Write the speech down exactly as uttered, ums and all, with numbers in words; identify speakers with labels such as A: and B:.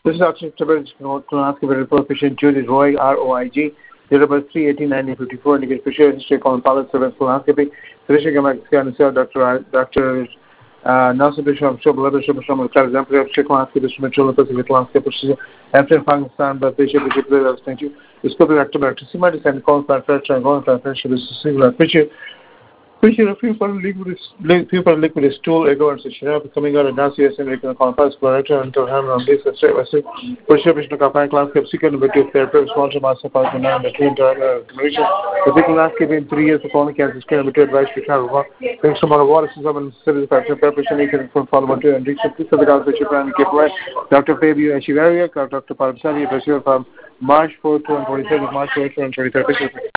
A: This is Doctor Colonoscopy report patient Judy Roy, R O I G, date of birth three eighteen nineteen fifty-four, indicated fisher history colon pilot service colonoscopy. Physician Gamak Doctor Doctor Nelson Bishop, Shobal Leather, Shobal Shobal, Car Example of Colonoscopy, Distribution, Pacific Colonoscopy, after Pakistan, but Bishop Bishop Leather, thank you. The scope of Doctor Doctor Simon and colon fat fracture and colon fat fracture is a singular picture. Picture of people liquid people liquid stool, ego and Shirab coming out of Nancy and making a compass, Claretta, until Hammer on this straight Western. Push-up of Kapan class kept second number two therapist, sponsor master partner, and the twin generation. The big last given three years of colon cancer scan number two advice to travel. Thanks to more water system and civil factor preparation, you can follow two and reach up to the God's Bishop and keep away. Doctor Fabio Echeverria, Doctor Parvsari, Bishop from March fourth and twenty-third, March fourth and twenty-third.